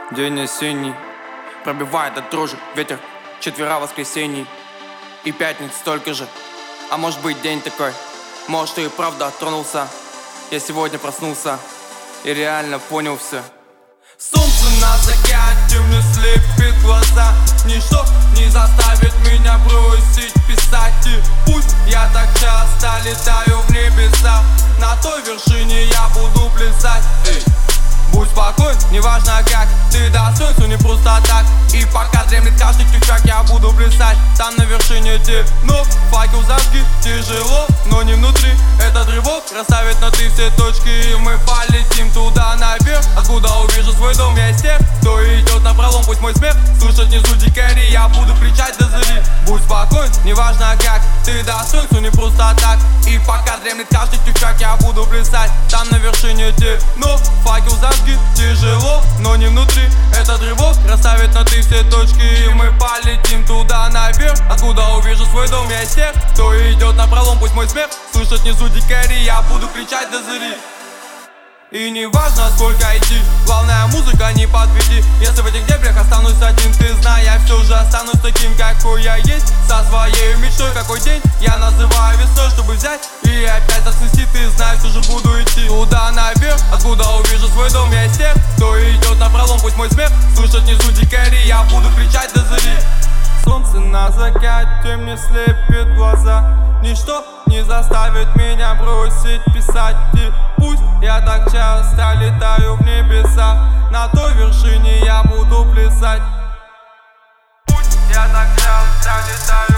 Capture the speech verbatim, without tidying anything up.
День осенний, пробивает от дрожи ветер, четвера воскресений и пятниц столько же. А может быть день такой, может и правда тронулся. Я сегодня проснулся и реально понял все. Солнце на закате мне слепит глаза. Ничто не заставит меня бросить писать. И пусть я так часто летаю в небеса, на той вершине я буду плясать. Эй, будь спокоен, неважно как, ты достоин, все не просто так. И пока дремлет каждый тюфяк, я буду плясать. Там на вершине темно, факел зажги, тяжело, но не внутри. Этот рывок расставит на ты все точки, и мы полетим туда наверх, откуда увижу свой дом. Я из тех, кто идет на пролом, пусть мой смех слышат внизу дикари. Я буду кричать до зари. Будь спокоен, неважно как, ты достоин, все не просто так. И пока дремлет каждый тюфяк, я буду плясать. Там на вершине темно, факел зажги, тяжело, но не внутри. Этот рывок расставит на ты все точки, и мы полетим туда наверх, откуда увижу свой дом. Я из тех, кто идет на пролом, пусть мой смех слышат внизу дикари. Я буду кричать до зари. И не важно сколько идти, главная музыка не подведи. Если в этих дебрях останусь один, ты знай, я все же останусь таким, какой я есть, со своей мечтой. Какой день я называю весной, чтобы взять и опять отснести. Ты знаешь, все же буду идти туда наверх, откуда увижу свой дом. Я из тех, кто идет на пролом, пусть мой смех слышат внизу дикари. Я буду кричать до зари. Солнце на закате мне слепит глаза. Ничто не заставит меня бросить писать. И пусть я так часто летаю в небеса, на той вершине я буду плясать. Пусть я так часто летаю